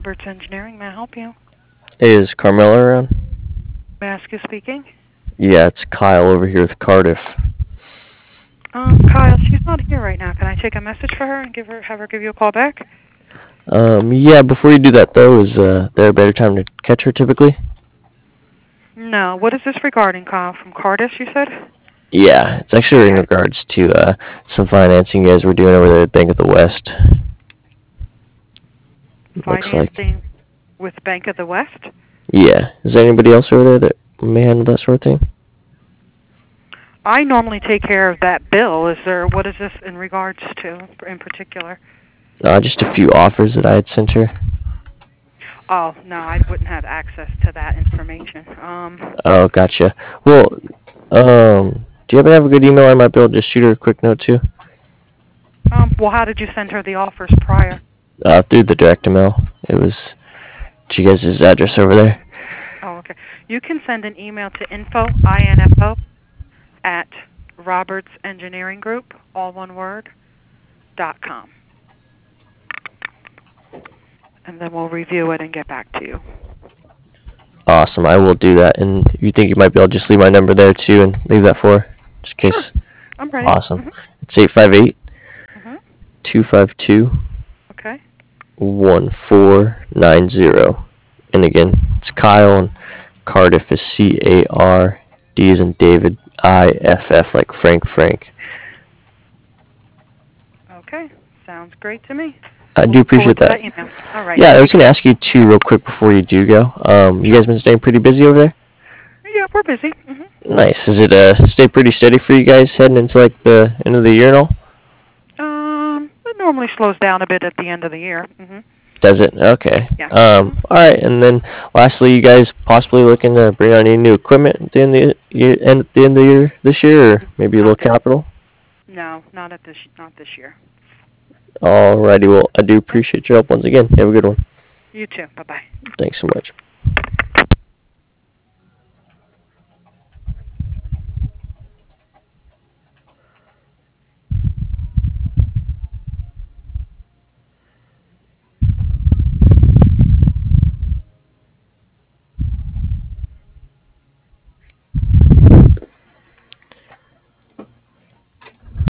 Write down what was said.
Roberts Engineering. May I help you? Is Carmela around? May I ask who's speaking? Yeah, it's Kyle over here with Cardiff. Kyle, she's not here right now. Can I take a message for her and have her give you a call back? Yeah, before you do that though, is there a better time to catch her typically? No. What is this regarding, Kyle? From Cardiff, you said? Yeah, it's actually in Okay. regards to some financing you guys were doing over there at Bank of the West. Looks like. Financing with Bank of the West? Yeah. Is there anybody else over there that may handle that sort of thing? I normally take care of that bill. What is this in regards to in particular? Just a few offers that I had sent her. Oh, no, I wouldn't have access to that information. Oh, gotcha. Well, do you happen to have a good email I might be able to just shoot her a quick note to? Well, how did you send her the offers prior? Through the direct mail. It was to you guys' address over there. Oh, okay. You can send an email to info, at Roberts Engineering Group, all one word, .com. And then we'll review it and get back to you. Awesome, I will do that. And you think you might be able to just leave my number there too and leave that for her? Just in Sure. case. I'm ready. Awesome. It's 858 Mm-hmm. 252 Okay. 1490. And again, it's Kyle, and Cardiff is C-A-R-D as in David, I-F-F like Frank. Okay. Sounds great to me. I We'll do look forward appreciate to that. that email. All right. Yeah, I was Take going to care. ask you too real quick before you do go. You guys been staying pretty busy over there? Yeah, we're busy. Mm-hmm. Nice. Is it stay pretty steady for you guys heading into like the end of the year and all? It normally slows down a bit at the end of the year. Mm-hmm. Does it? Okay. Yeah. All right. And then lastly, you guys possibly looking to bring on any new equipment at the end of the year, this year, or maybe a little Not this. capital? No, not this year. Alrighty. Well, I do Okay. appreciate your help once again. You have a good one. You too. Bye bye. Thanks so much.